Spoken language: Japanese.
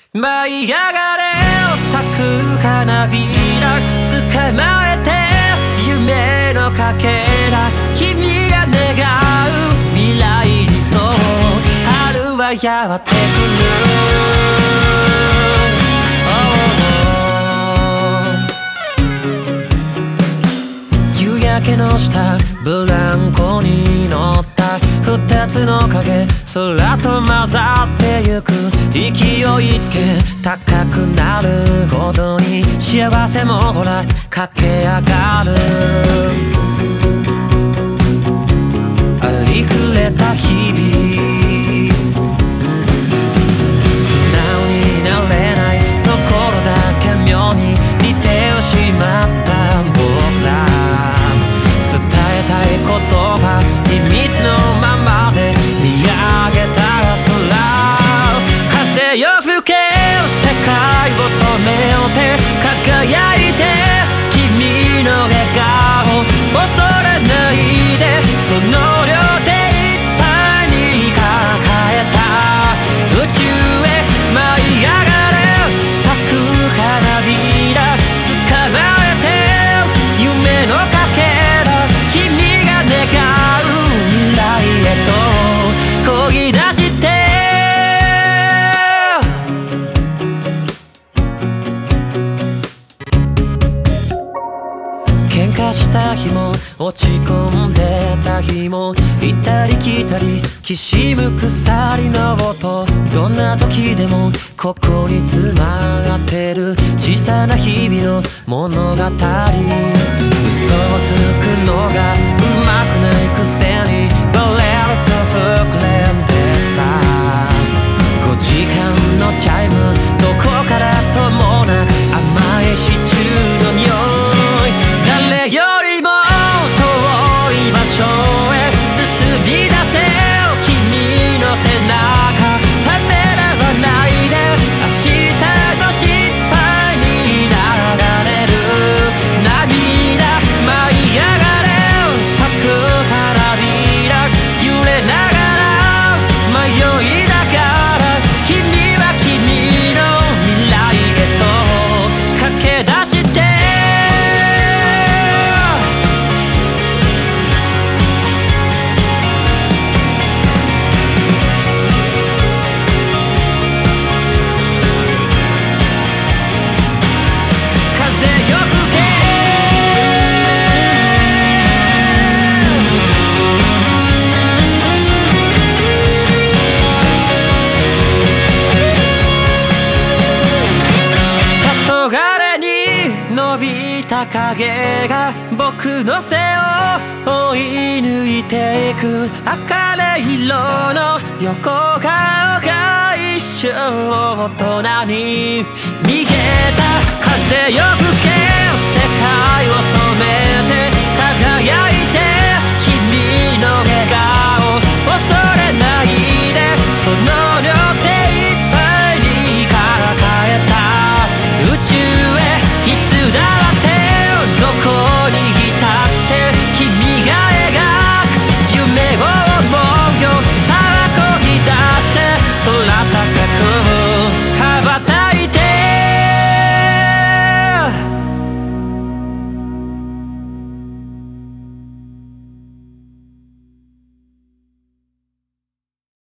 舞い上がれ咲く花びら捕まえて夢のかけら君が願う未来にそう春はやってくる、夕焼けの下ブランコに乗った二つの影空と混ざってゆく勢いつけ高くなるほどに幸せもほら駆け上がるありふれた日々素直になれないところだけ妙に似てしまった僕ら伝えたい言葉秘密のままで見上げた空風よ吹け世界を染めようって輝いて君の笑顔恐れないでその両手いっぱいに抱えた宇宙へ舞い上がれ咲く花びら捕まえて夢のかけら君が願う未来へと漕ぎ出して喧嘩した日も落ち込んでた日も行ったり来たりきしむ鎖の音どんな時でもここに詰まってる小さな日々の物語嘘をつくのがうまくないくせにバレると膨れんでさ5時間のチャイムどこからともなく甘いシチューの匂い誰よりも遠い場所へ進み出せ君の背中ためらわないで明日の失敗に流れる涙舞い上がれ咲く花びら揺れながら迷いながら君は君の未来へと駆け出して影が僕の背を追い抜いていく茜色の横顔が一瞬大人に見えた風よ吹け世界を染め